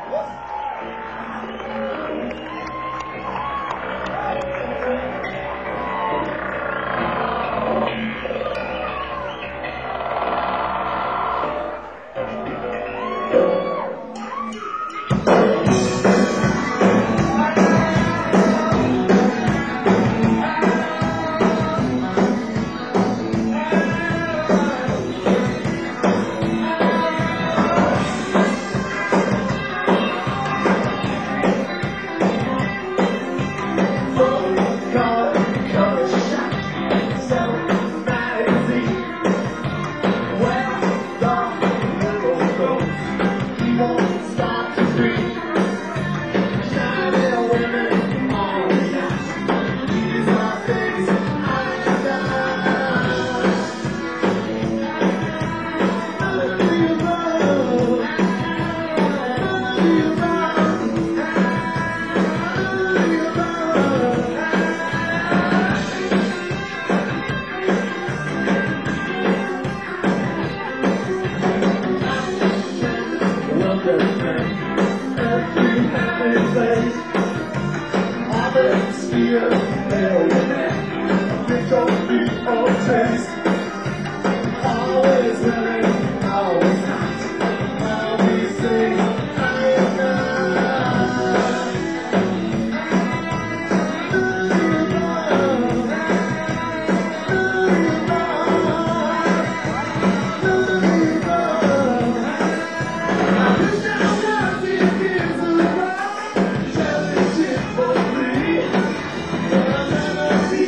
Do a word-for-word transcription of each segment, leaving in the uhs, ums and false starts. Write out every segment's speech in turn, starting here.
Never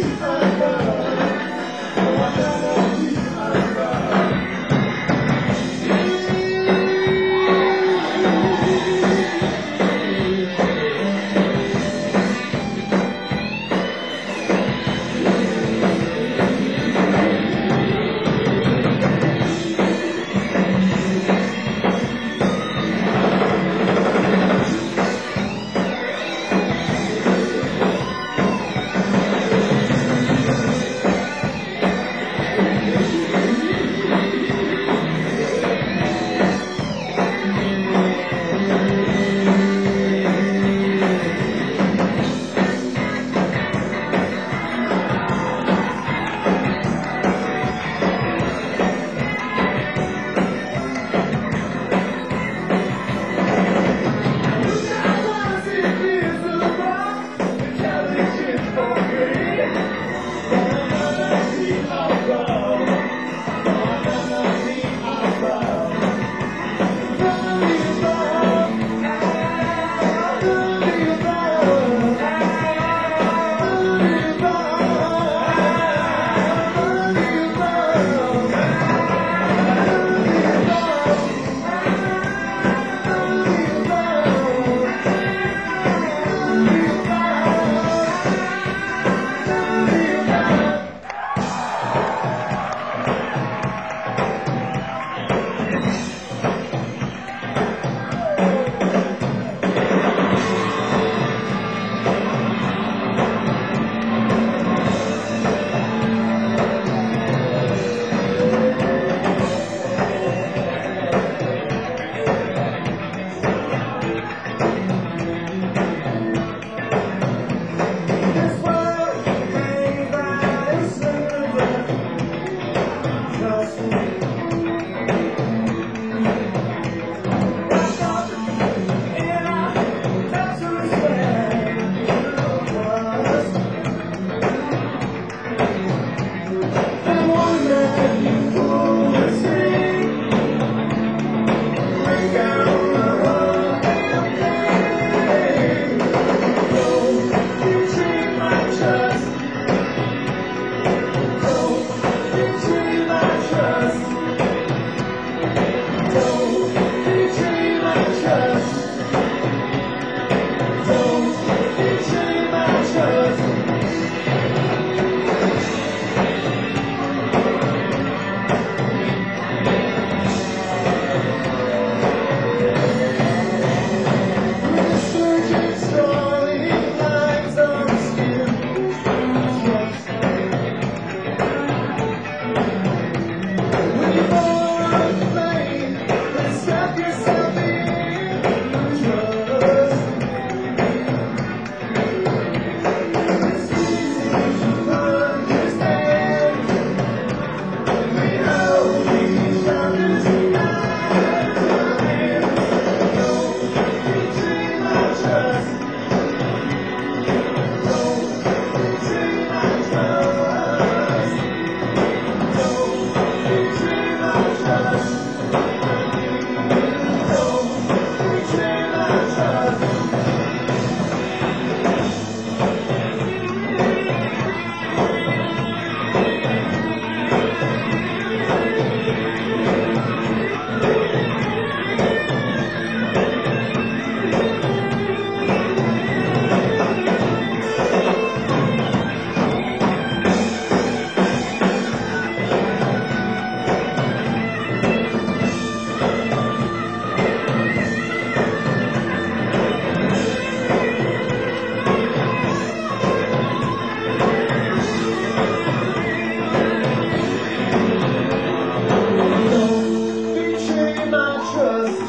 trust.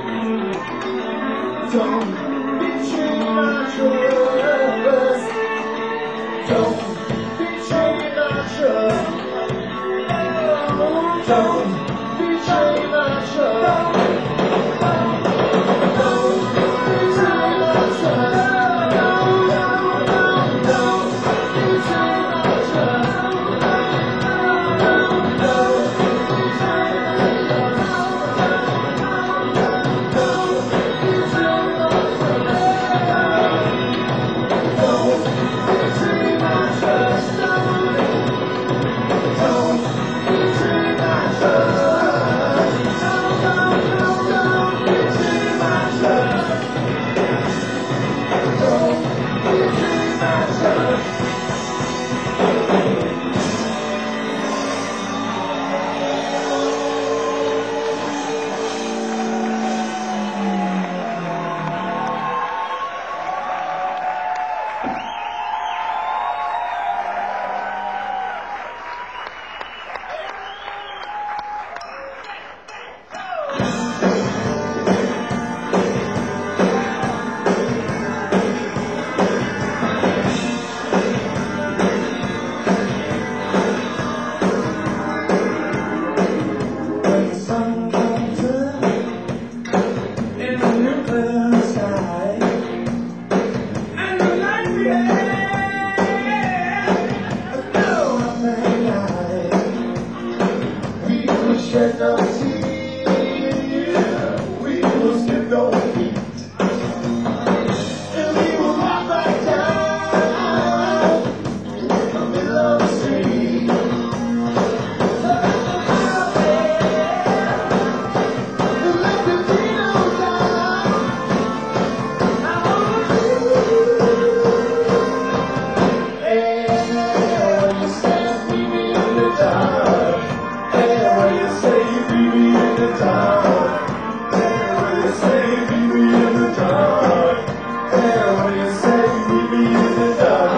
Don't betray my trust. Don't betray my trust. Don't betray my trust. Shed no tears, we will skip no beat, and we will walk back down the middle of the street. Let the Dino down. I wanna be hey, when you stand, meet me in the dark. Hey, when you say you meet me in the dark. Hey, when you say you meet me in the dark. Hey, when you say you meet me in the dark.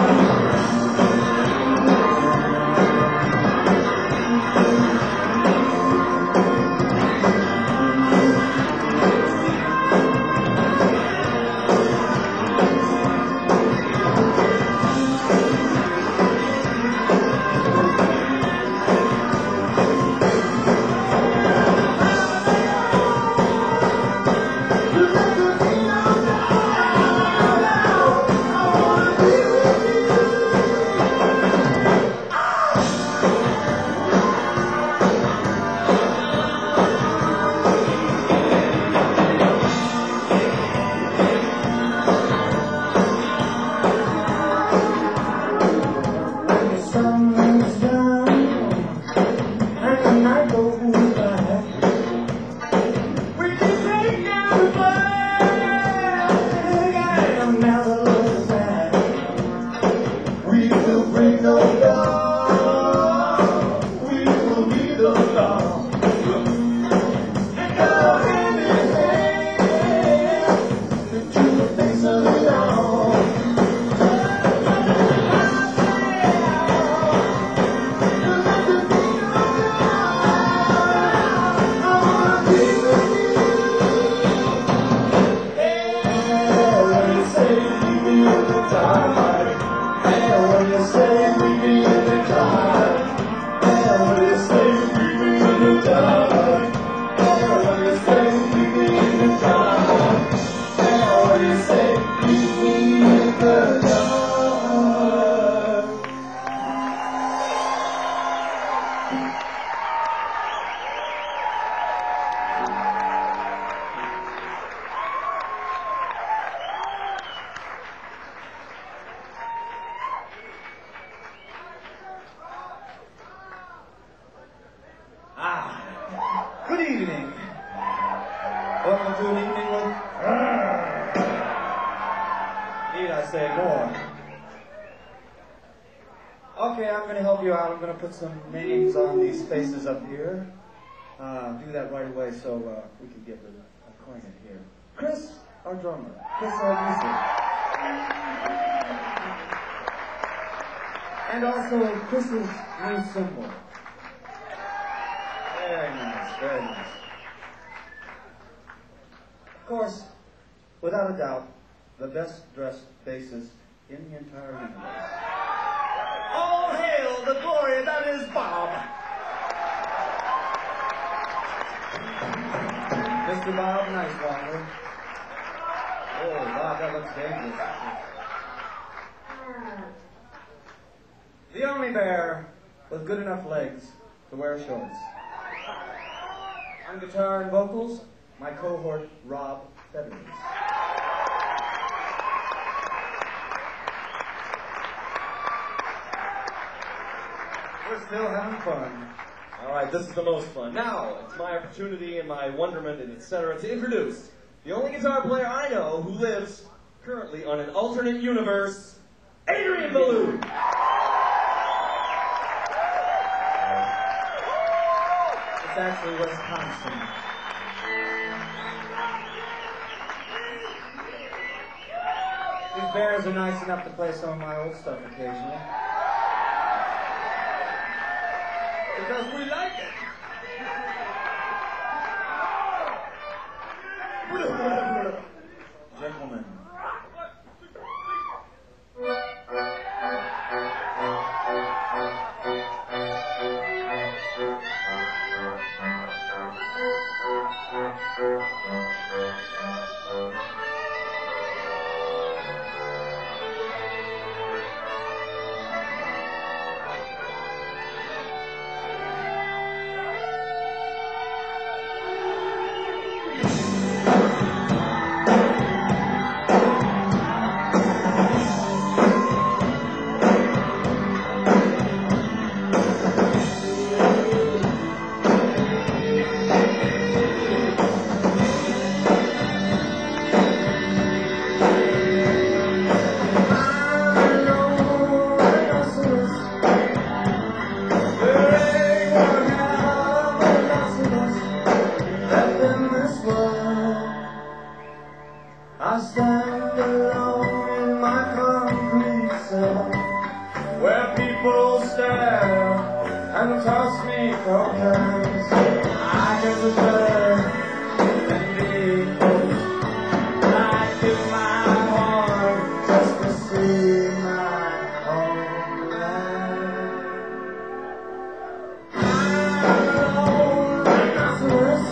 Good evening. Welcome to an evening with... Need I say more? Okay, I'm going to help you out. I'm going to put some names on these faces up here. Uh, do that right away so uh, we can get acquainted here. Chris, our drummer. Chris, our music. And also Chris's new cymbal. Very nice, very nice. Of course, without a doubt, the best dressed bassist in the entire universe. All hail the glory that is Bob! Mister Bob Nicewater. Oh, Bob, that looks dangerous. The only bear with good enough legs to wear shorts. On guitar and vocals, my cohort, Rob Feathers. We're still having fun. All right, this is the most fun. Now, it's my opportunity and my wonderment and et cetera to introduce the only guitar player I know who lives currently on an alternate universe, Adrian Ballou. It's actually Wisconsin. These bears are nice enough to play some of my old stuff occasionally. Because we like it. Gentlemen. I stand alone in my concrete cell, where people stare and toss me cocaine. I guess it's better than being close. I give my heart just to see my own land. I'm alone, rhinoceros.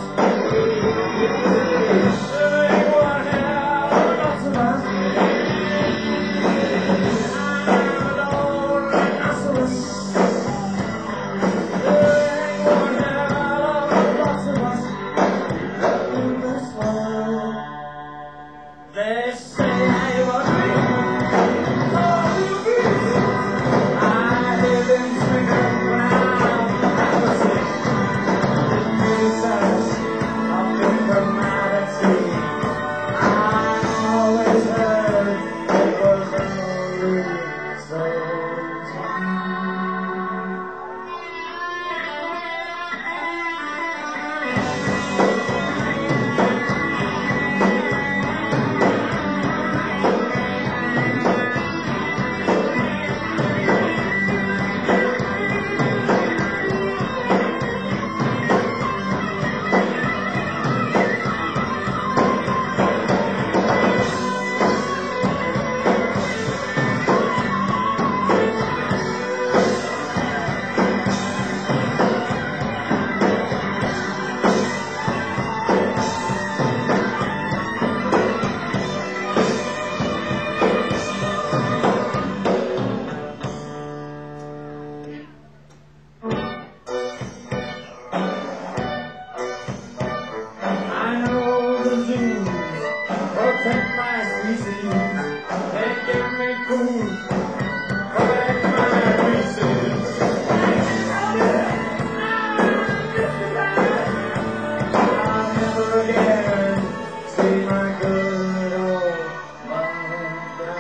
Protect my species, they give me food, protect my pieces. I'll never again see my good old mother.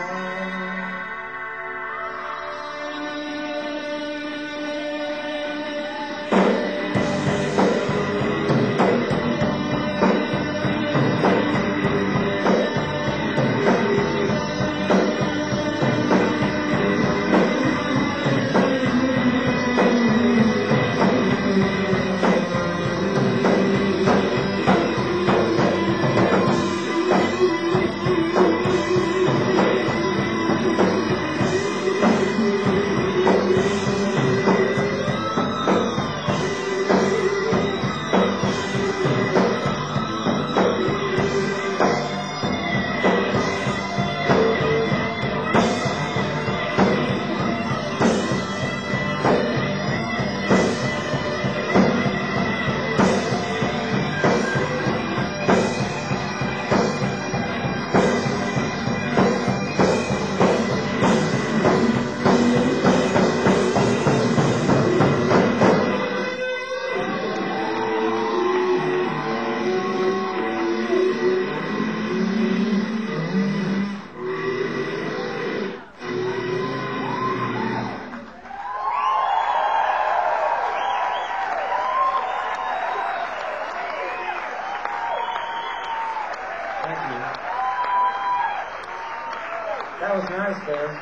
Thank you. That was nice, Bear.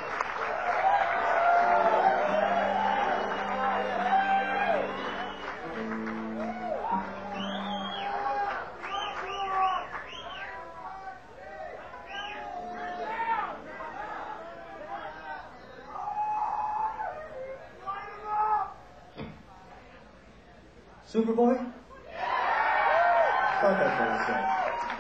Superboy? Thought that's what it said.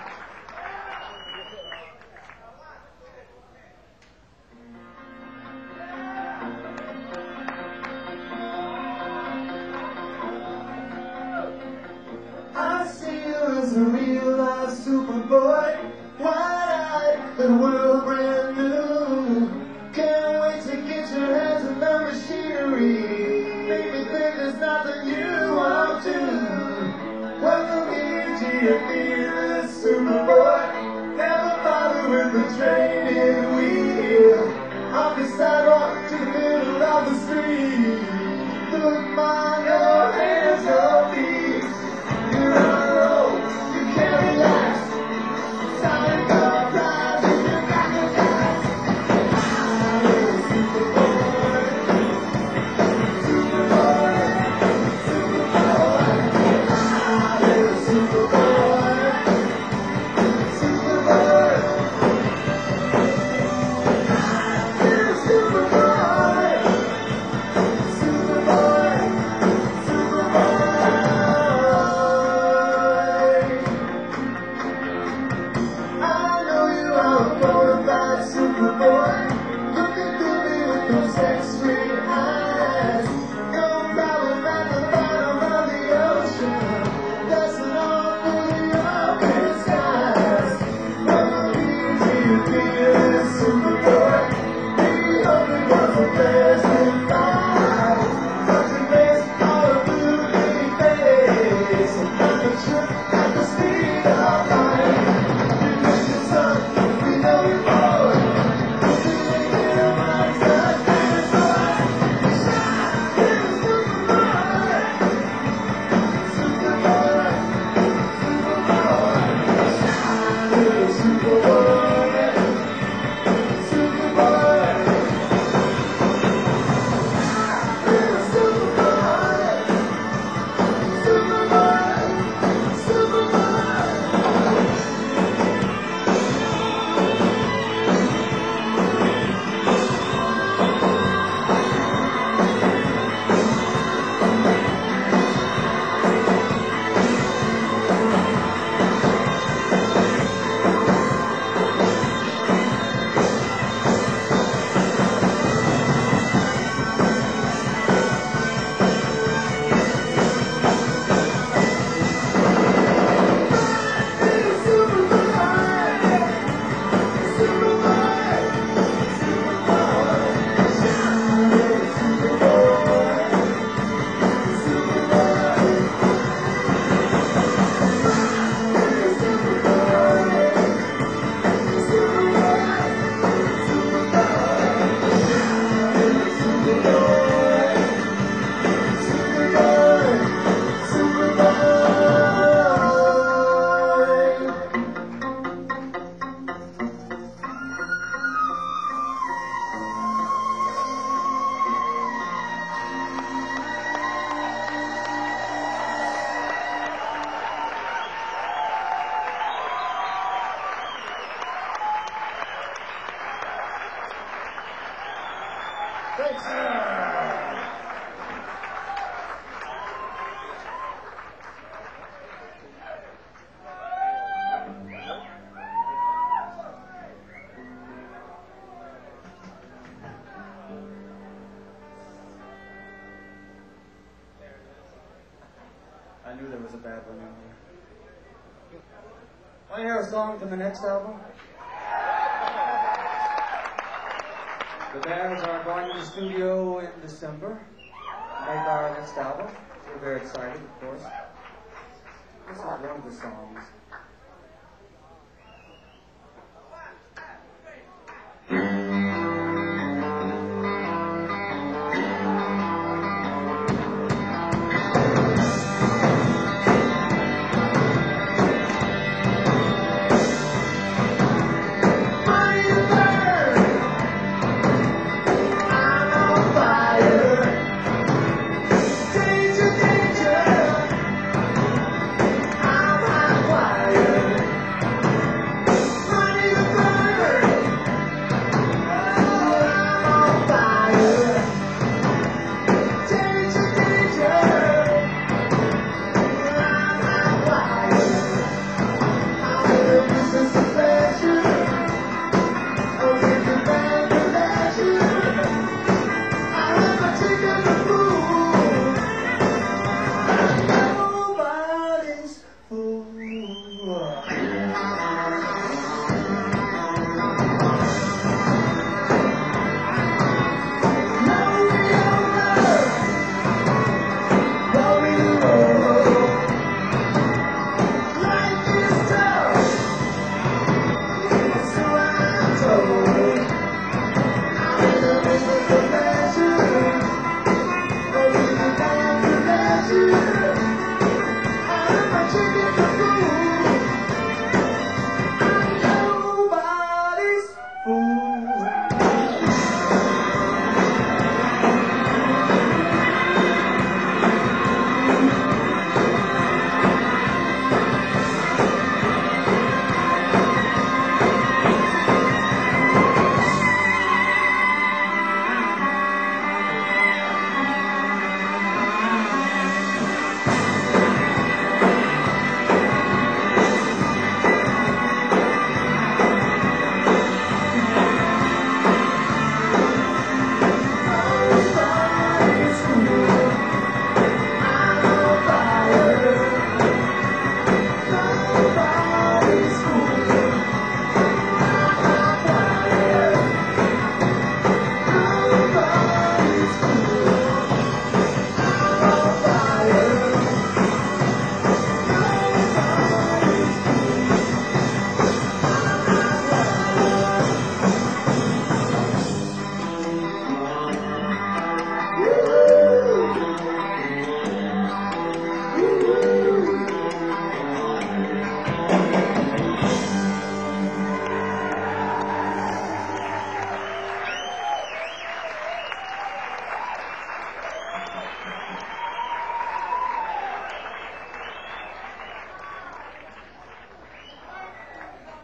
I see you as a real life Superboy, wide-eyed, the world brand new. Can't wait to get your hands on the machinery. Make me think there's nothing you won't do. Welcome here to your fearless Superboy. Never bother with the training wheel. Off the sidewalk to the middle of the street. Look, mind your hands, your feet. You're on a roll, you can't relax. Time to go fly, you got no time. I'm a Superboy, Superboy, Superboy. I'm a Superboy, Superboy. I'm a Superboy, Superboy, Superboy. I know you are a bona fide Superboy. Looking through me with those X-ray eyes. No problem at the bottom of the ocean. Dancing all through the open skies. Welcome here to your fearless Superboy. We hope it was a pleasant ride. Touching base on a blue green face. And the trip at the speed of light. We know you more. Thanks. I knew there was a bad one in here. Want to hear a song from the next album? The bands are going to the studio in December to make our next album. We're very excited, of course. This is one of the songs.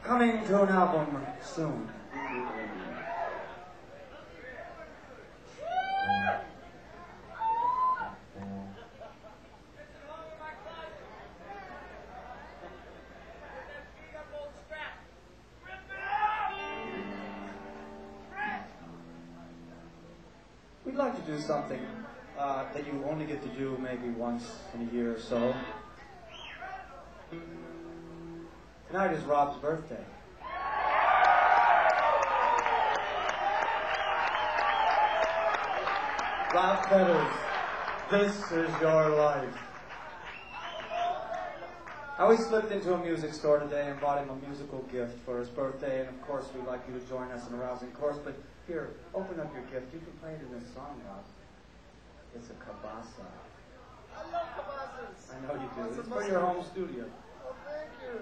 Coming to an album soon. We'd like to do something uh, that you only get to do maybe once in a year or so. Tonight is Rob's birthday. Rob Fetters, this is your life. Now, we slipped into a music store today and bought him a musical gift for his birthday, and of course we'd like you to join us in a rousing chorus, but here, open up your gift. You can play it in this song, Rob. It's a cabasa. I love cabasas. I know you do. What's It's the for most- your home studio. Oh, thank you.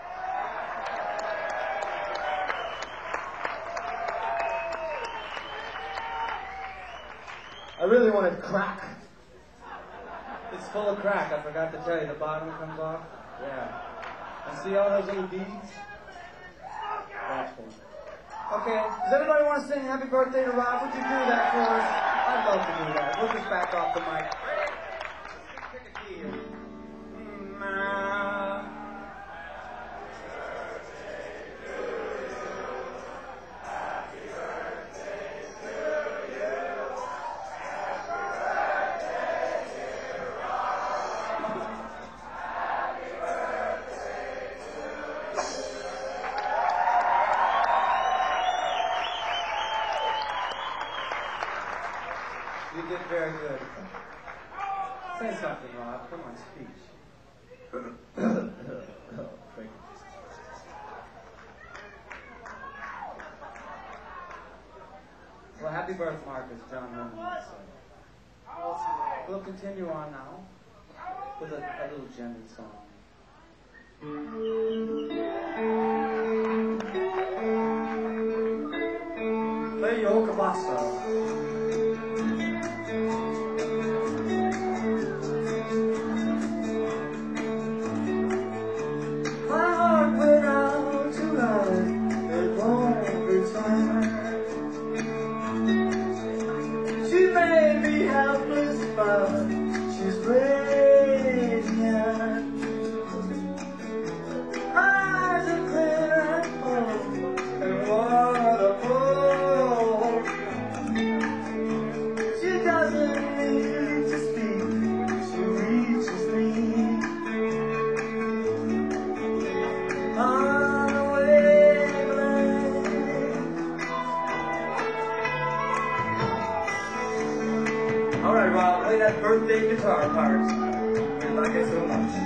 I really wanted crack. It's full of crack. I forgot to tell you. The bottom comes off. Yeah. And see all those little beads? That's cool. Okay. Does everybody want to sing Happy Birthday to Rob? Would you do that for us? I'd love to do that. We'll just back off the mic. Pick a key here. Mm, uh, You did very good. Say something, Rob. Come on, speech. Thank you. Well, happy birthday, Marcus, John Lennon would say. We'll continue on now with a, a little gentle song. Play Yo Cabasa. My heart went out to her, it won't return. She may be helpless, but she's radiant. Eyes are clear and full and wonderful. She doesn't need to speak, she reaches me. On a wavelength. All right, Rob, play that birthday guitar part. We like it so much.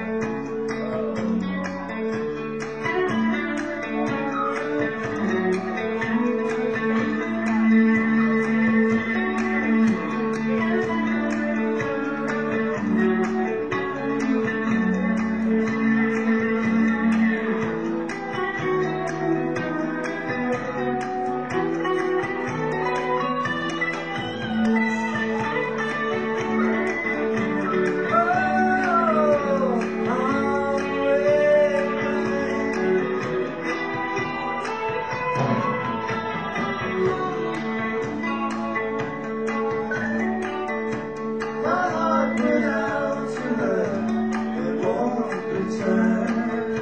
My heart went out to her, it won't return.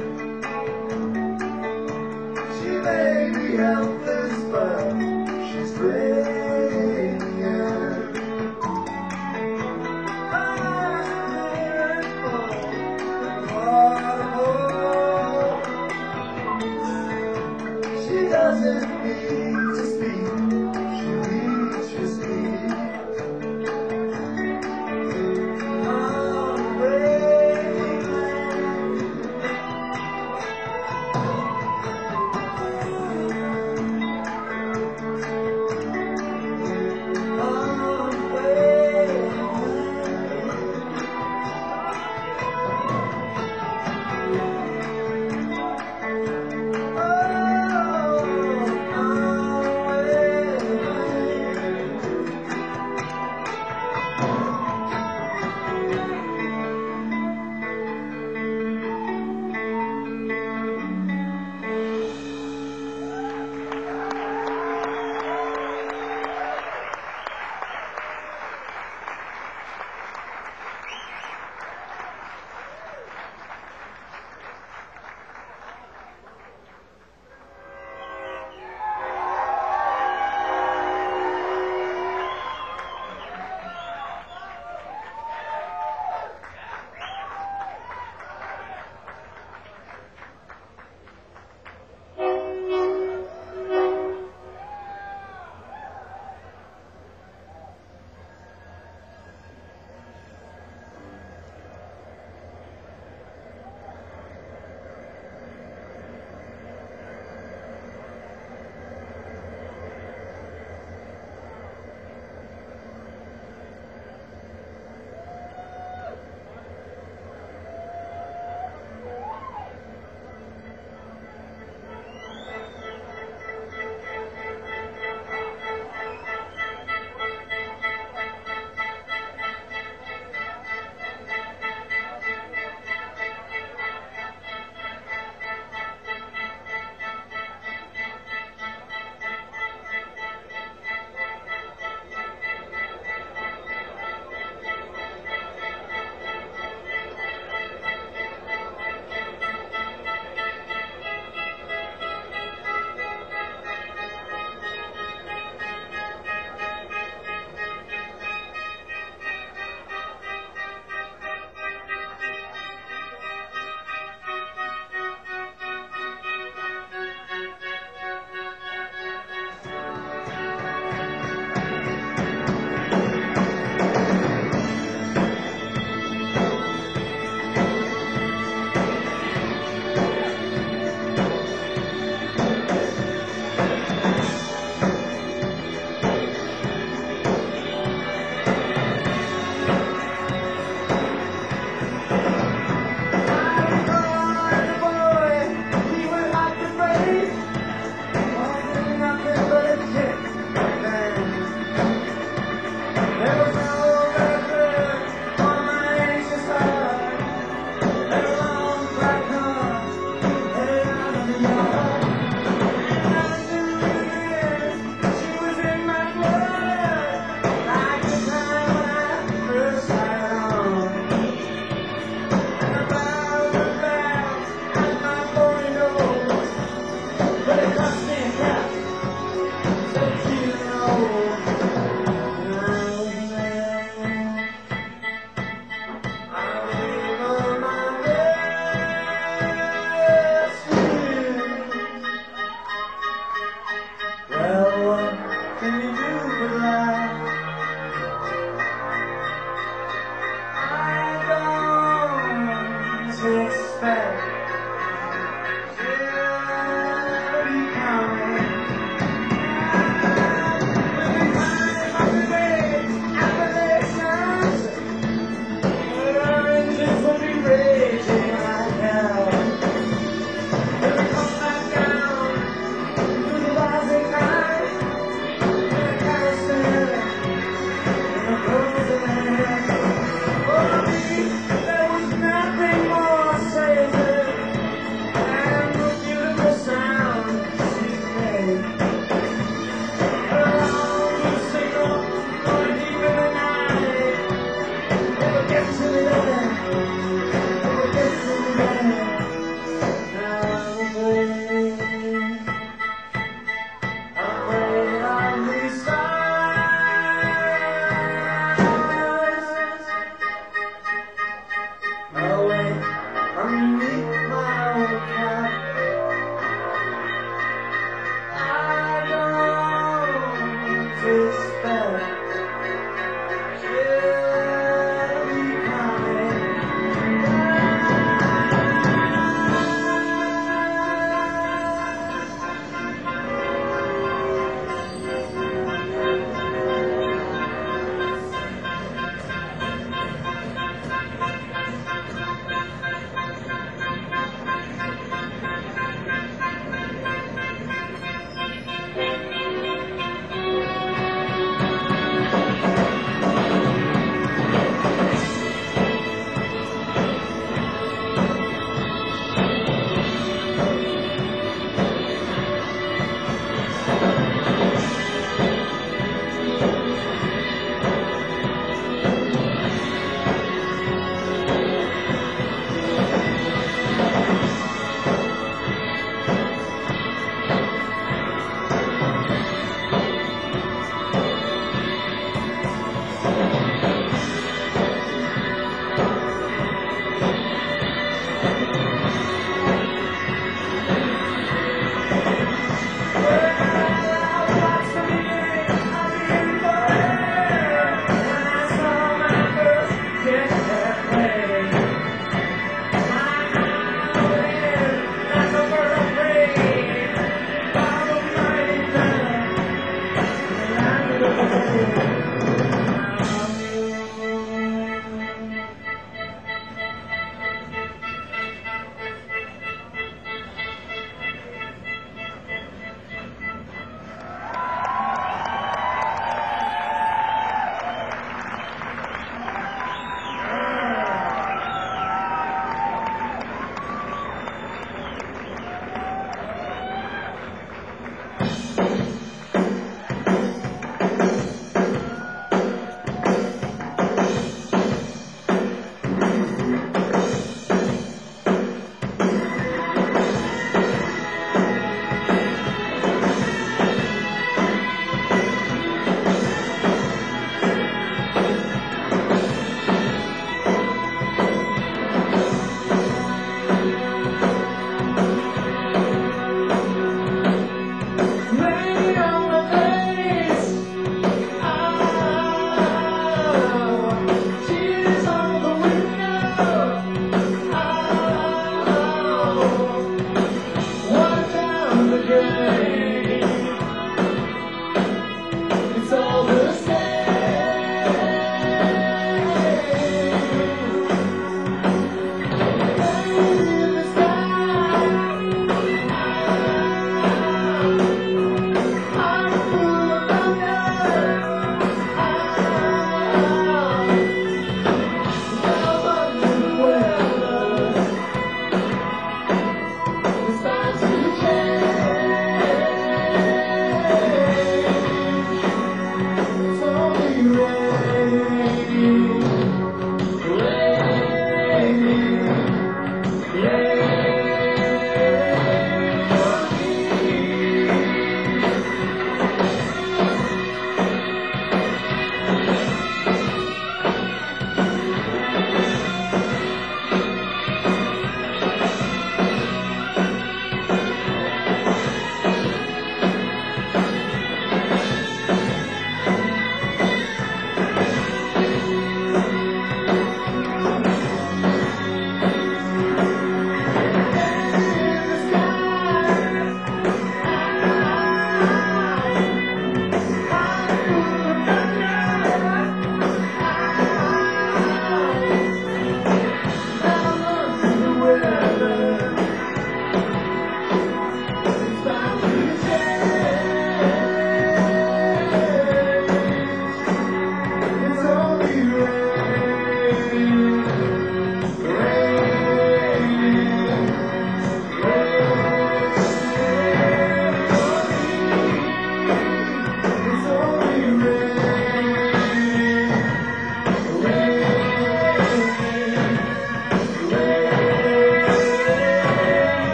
She may be helpless, but she's radiant. Eyes are clear and full and wonderful. She doesn't need to speak, she reaches me. Oh,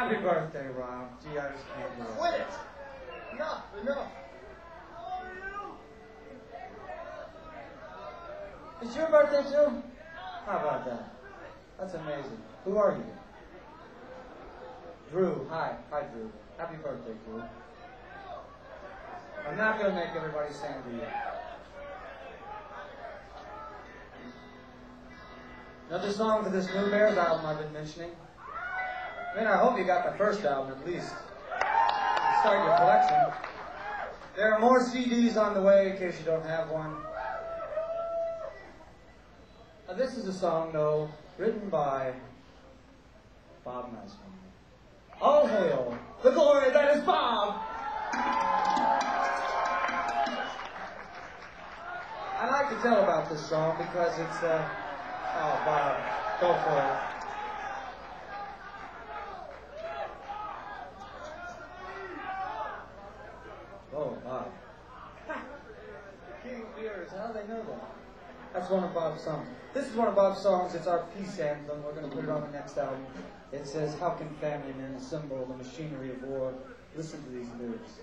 Happy birthday, Rob. Gee, I just can't do it. Quit it! Enough, enough. It's your birthday too? How about that? That's amazing. Who are you? Drew. Hi. Hi, Drew. Happy birthday, Drew. I'm not going to make everybody sing to you. Another song for this New Bears album I've been mentioning. I mean, I hope you got the first album at least. Start your collection. There are more C Ds on the way in case you don't have one. Now, this is a song, though, written by Bob Niceman. All hail the glory that is Bob! I like to tell about this song because it's, uh, oh, Bob, go for it. Oh, Bob. King of Beers, how do they know that? That's one of Bob's songs. This is one of Bob's songs. It's our peace anthem. We're going to put it on the next album. It says, "How can family men assemble the machinery of war?" Listen to these lyrics.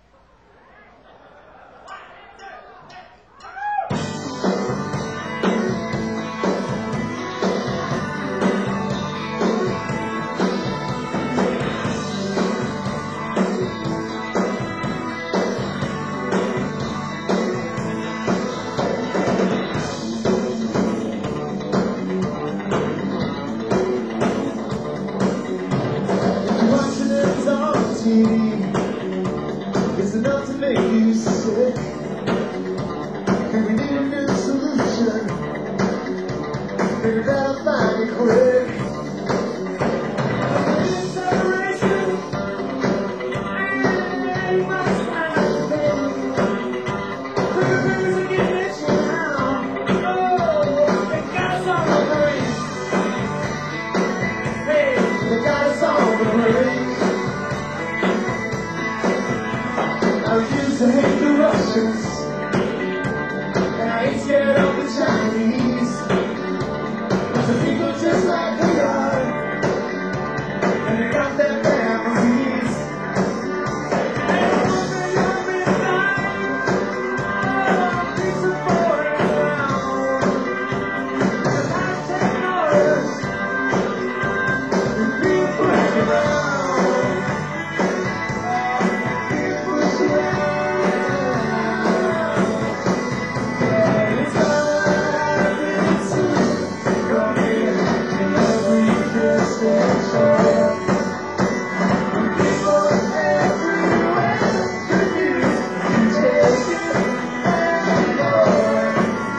Watching it on T V is enough to make you sick. And we need a new solution. Figure it out, find it quick. Separation. We must find a way. Put your fingers and get it down. Oh, they got us on the brain. Hey, they got us on the brain. I used to hate the Russians, and I ain't scared of the Chinese. Cause the people just like we are, and they got their families. And I want to love me fine, oh, peace and foreign ground. The last ten hours, we feel push around. We push around. And it's happening soon. From here to every distant shore. People everywhere refuse to take it anymore.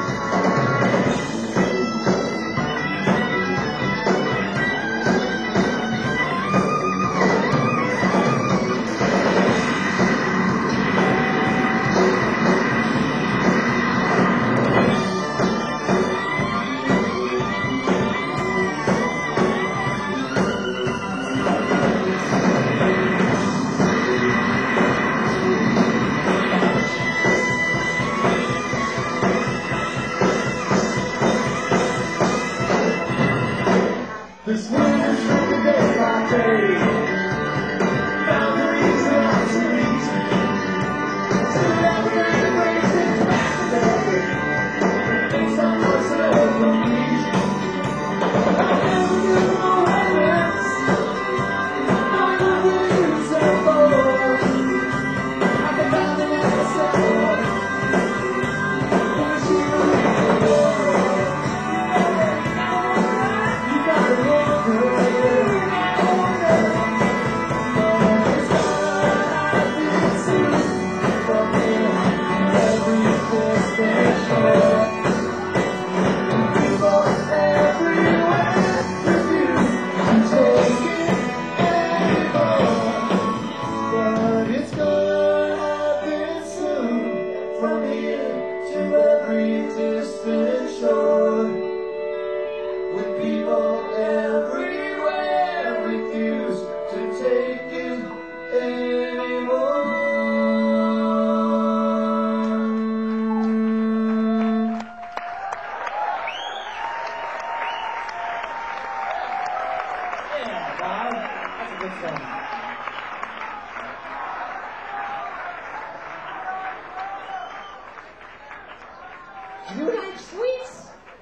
This world is moving day by day. Boundaries are obsolete. So that we're embracing back today. Things are personal for me. I never knew no weapons. No one will use them for. I can find them in myself. The machinery of war. You gotta look good. It's hard to see from here every distant shore. People everywhere refuse to take it anymore. But it's gonna happen soon from here to every distant shore. With people everywhere refuse to take it anymore. Yeah, Bob. That's a good song. You like sweets?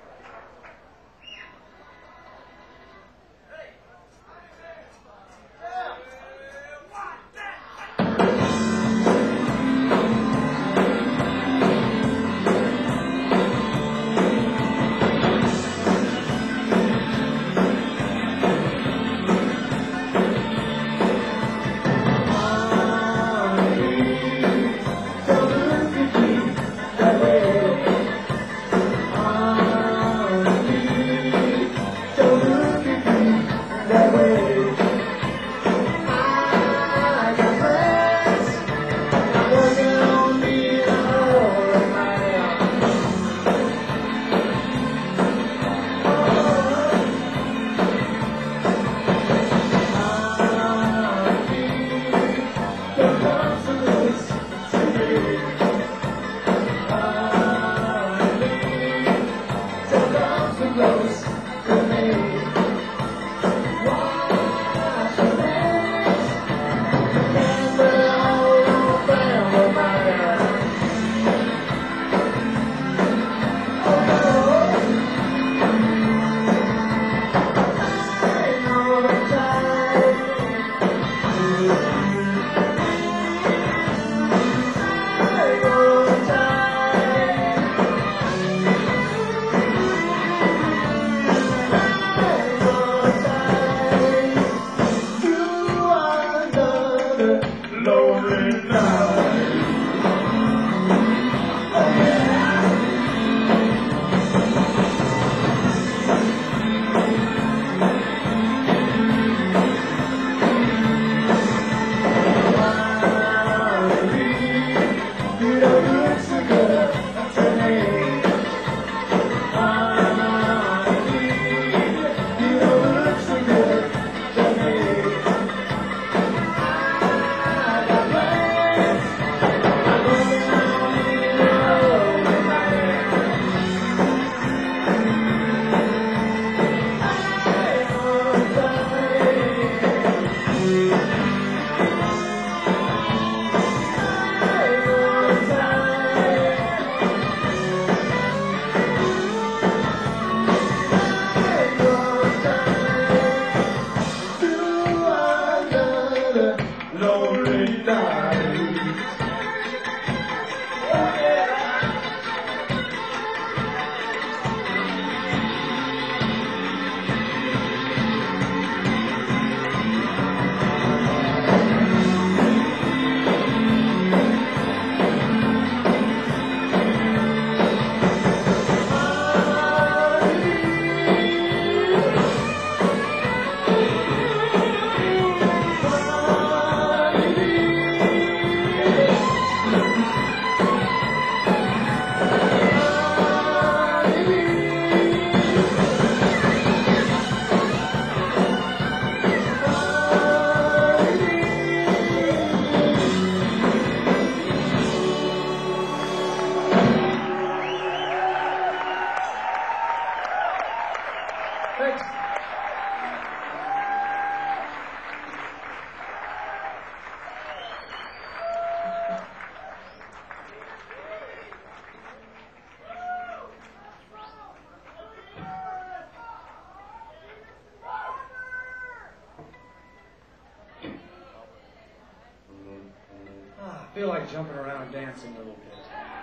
I feel like jumping around and dancing a little bit.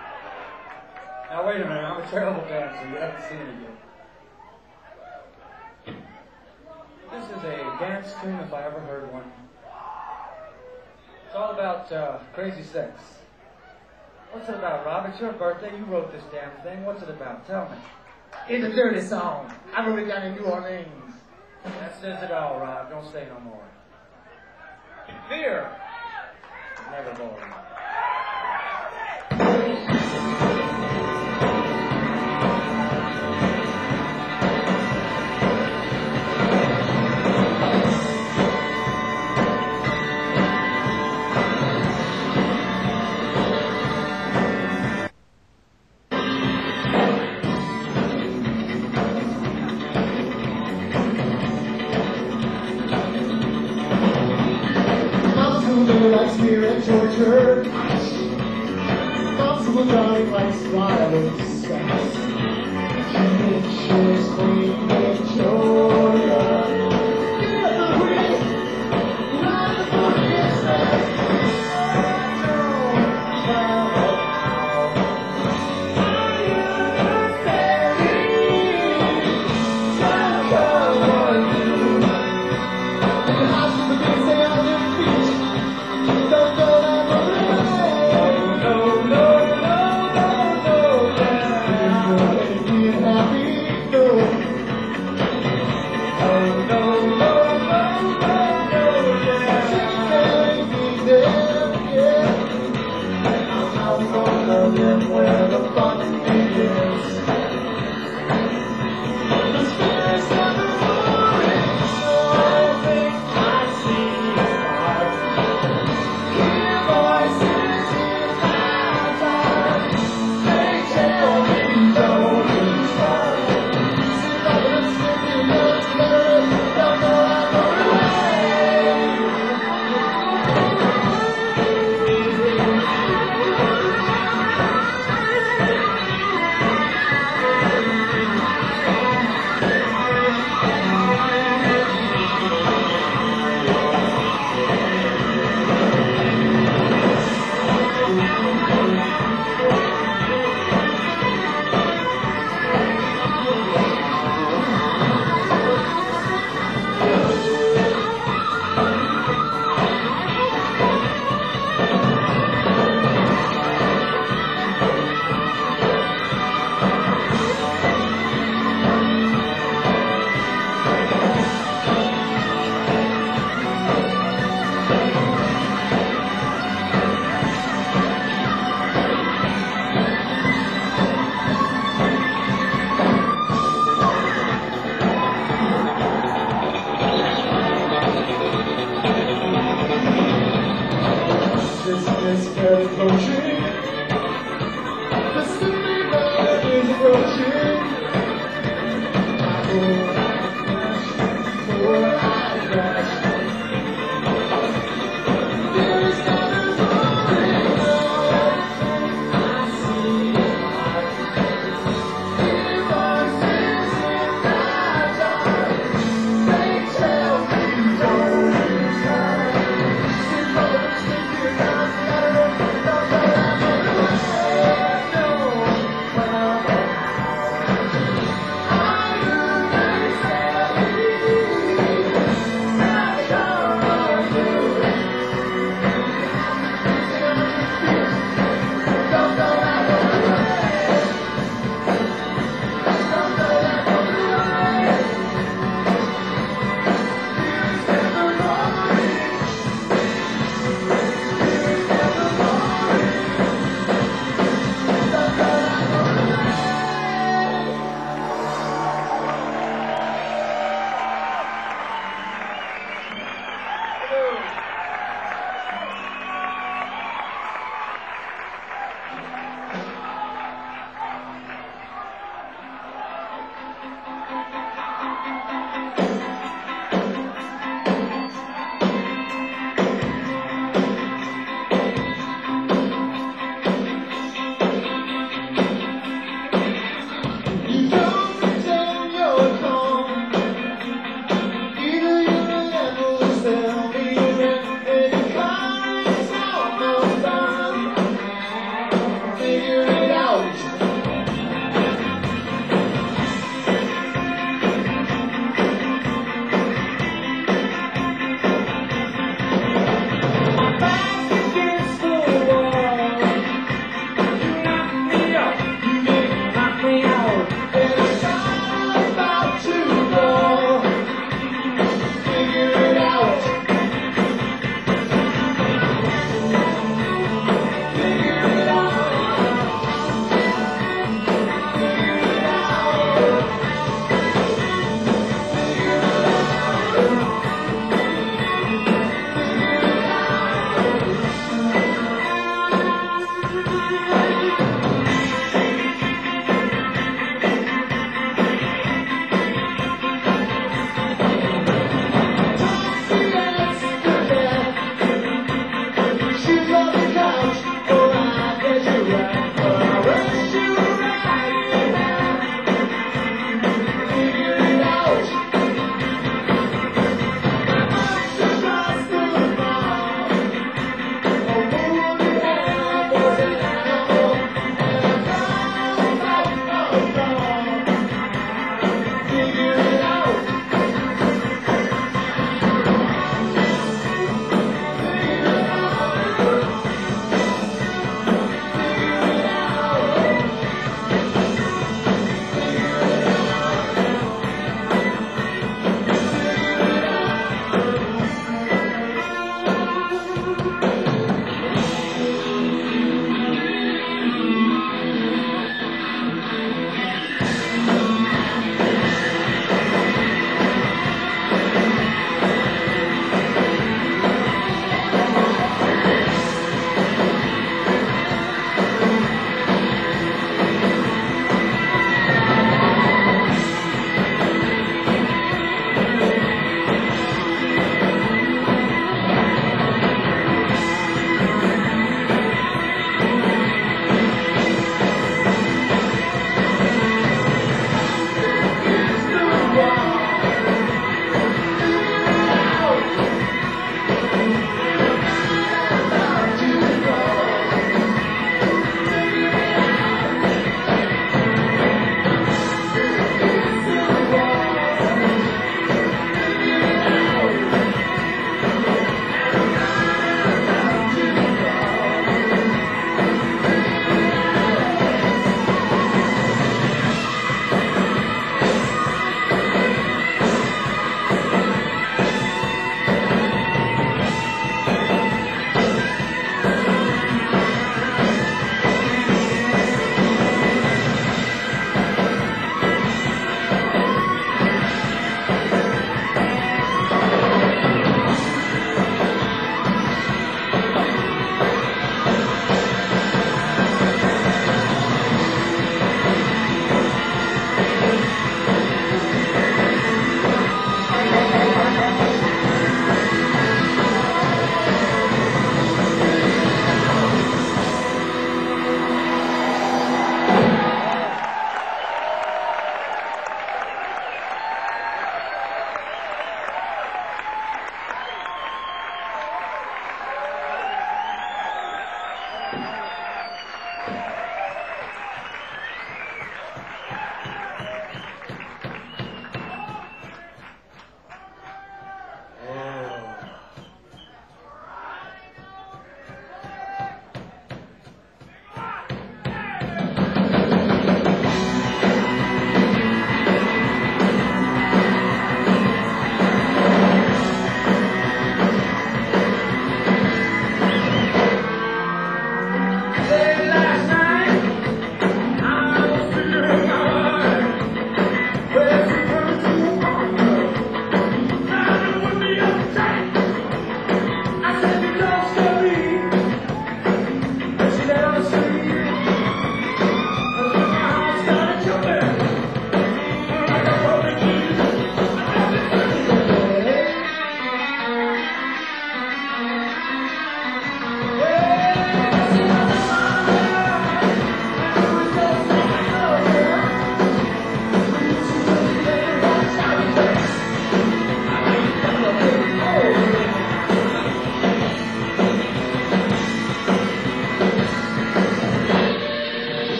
Now wait a minute, I'm a terrible dancer. You haven't seen it yet. This is a dance tune if I ever heard one. It's all about uh, crazy sex. What's it about, Rob? It's your birthday. You wrote this damn thing. What's it about? Tell me. It's a dirty song. I wrote it down in New Orleans. That says it all, Rob. Don't say no more. Fear. Never boring. Mama told me like spirit torture.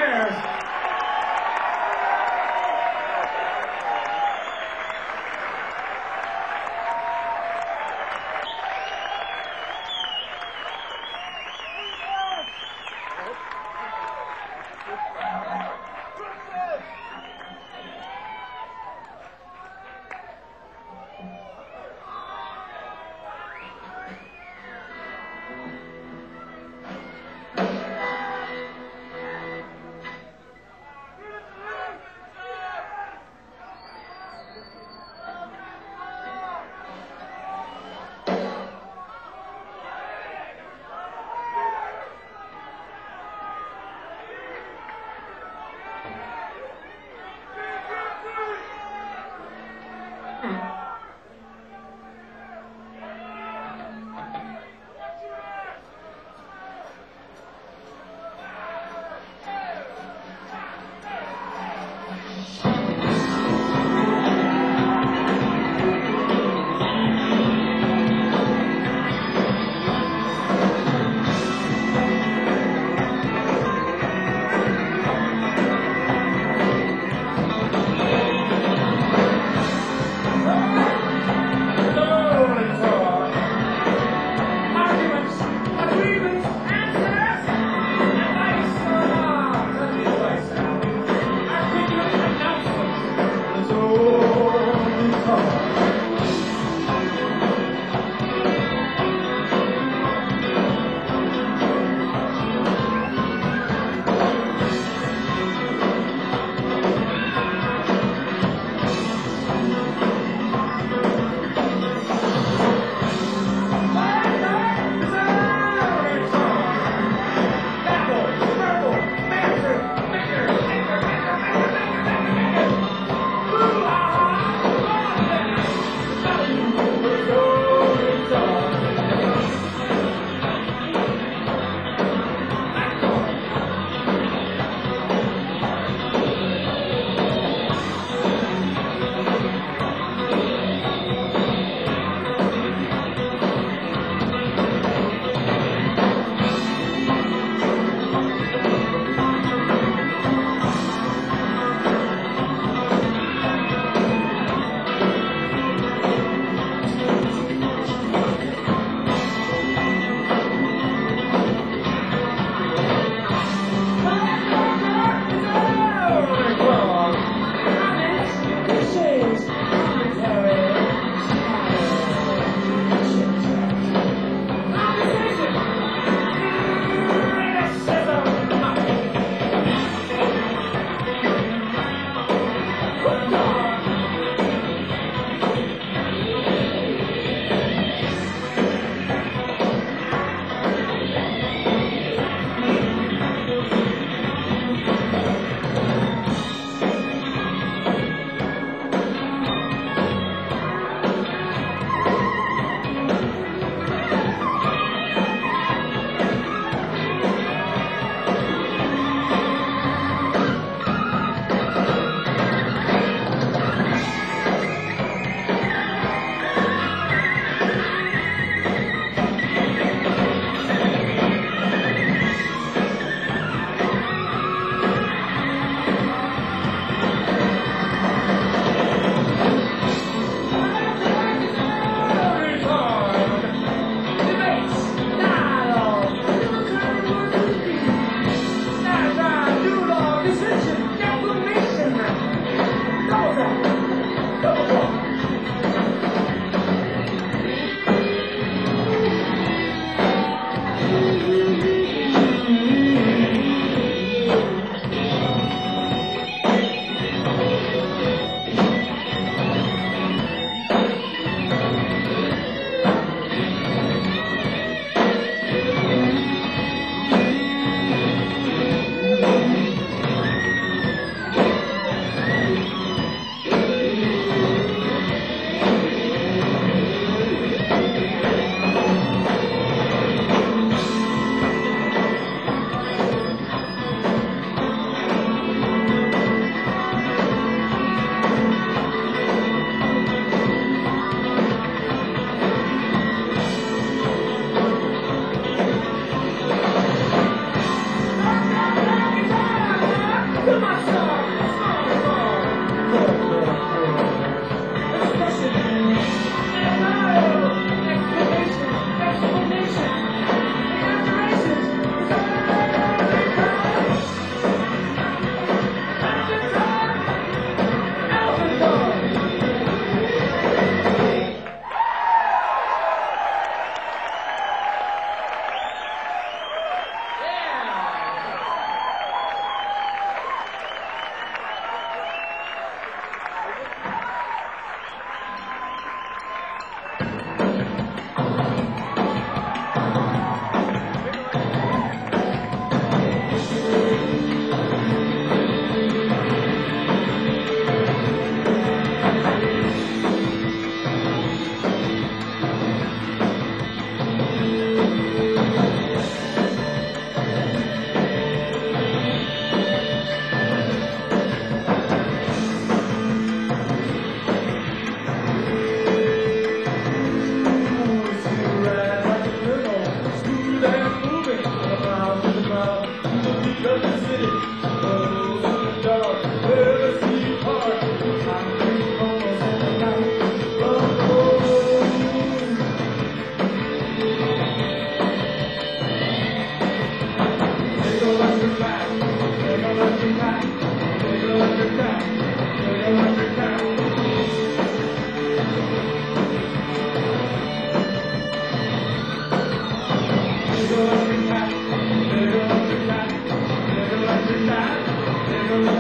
Bears. Oh!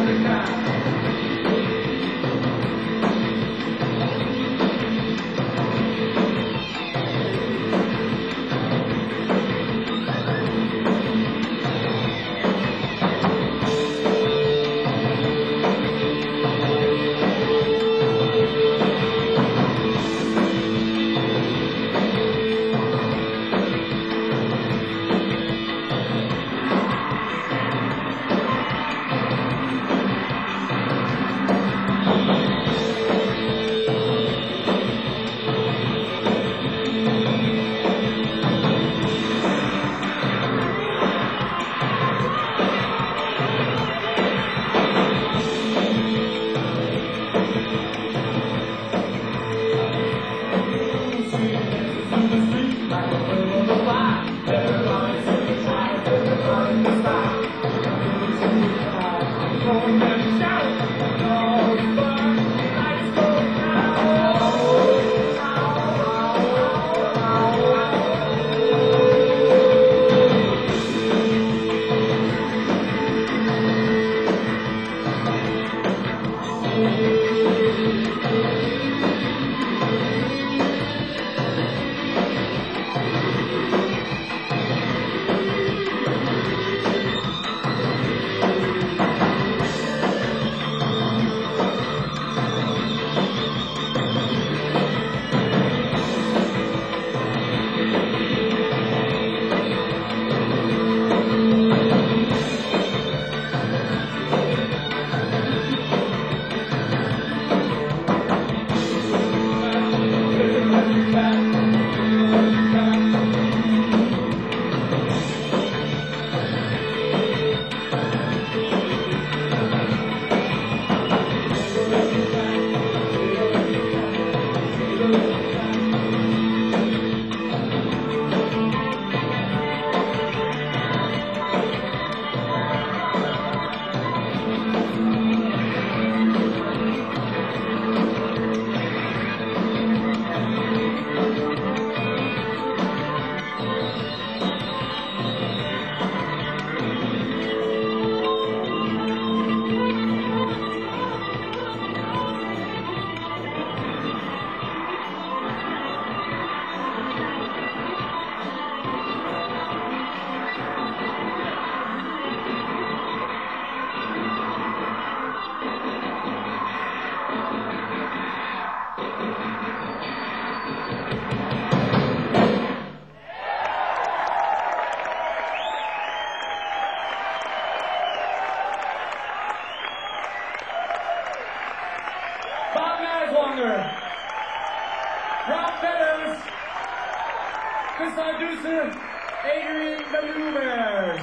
Chris Producer, Adrian the New Bears.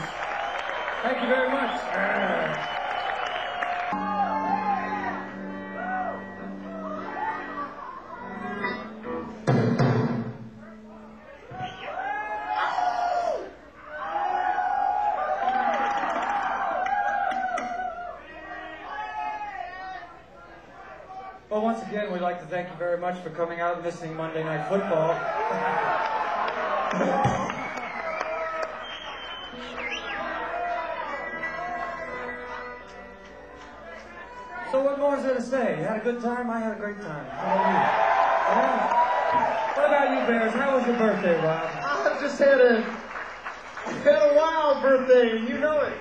Thank you very much. Well, once again, we'd like to thank you very much for coming out and listening Monday Night Football. So what more is there to say? You had a good time? I had a great time. How about you? Yeah? What about you, Bears? How was your birthday, Rob? I just had a had a wild birthday, and you know it.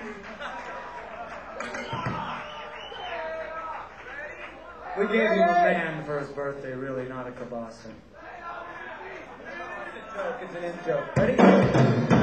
We gave him a man for his birthday, really, not a kielbasa. It's an in joke. Ready?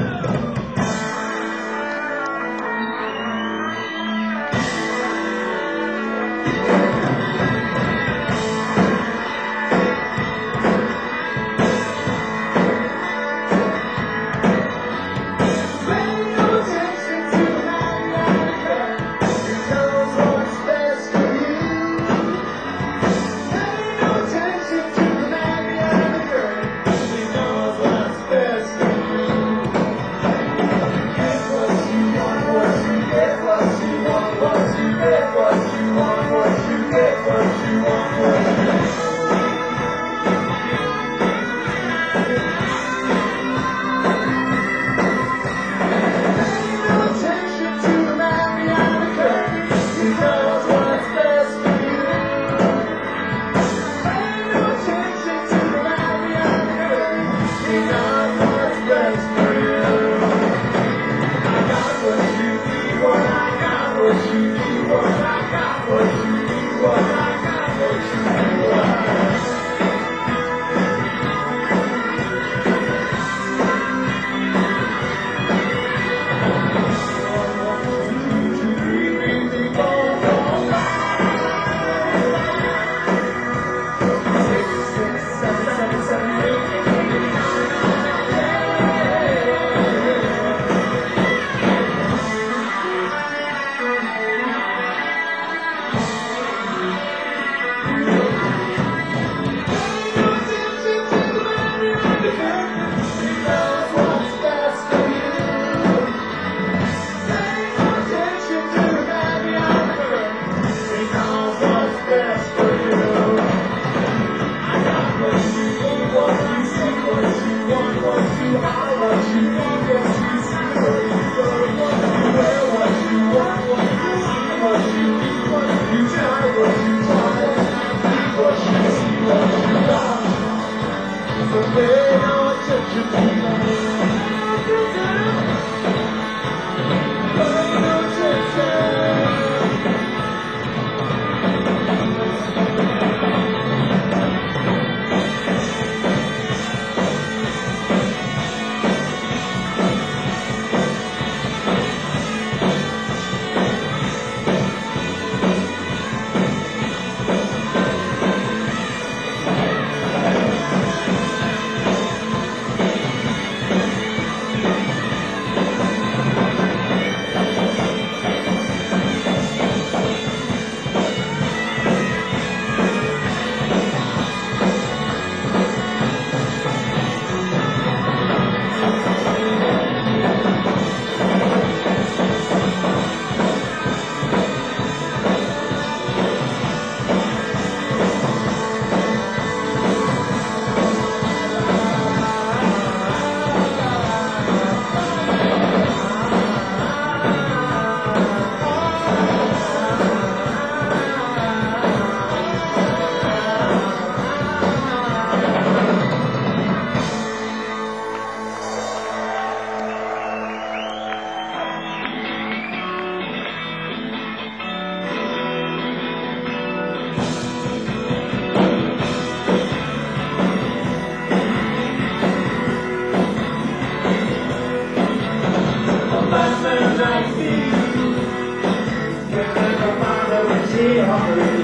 She offers